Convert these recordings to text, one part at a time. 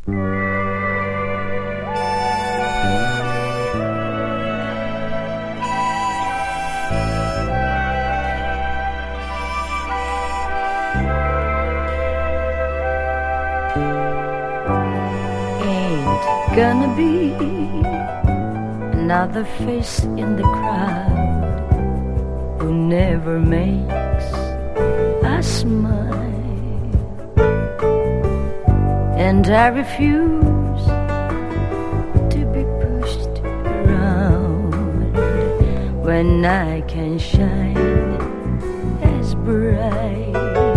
Gonna be another face in the crowd who never makes a smile, and I refuse to be pushed around when I can shine as bright.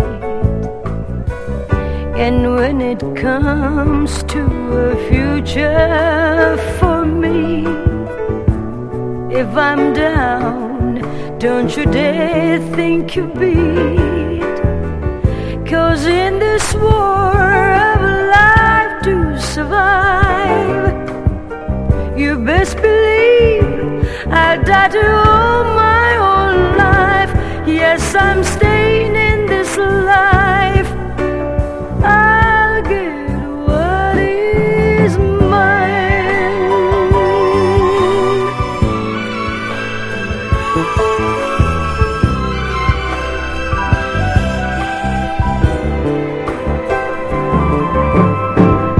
And when it comes to a future for me, if I'm down, don't you dare think you beat. 'Cause in this war of life to survive, you best believe I'll die to owe my whole life. Yes, I'm still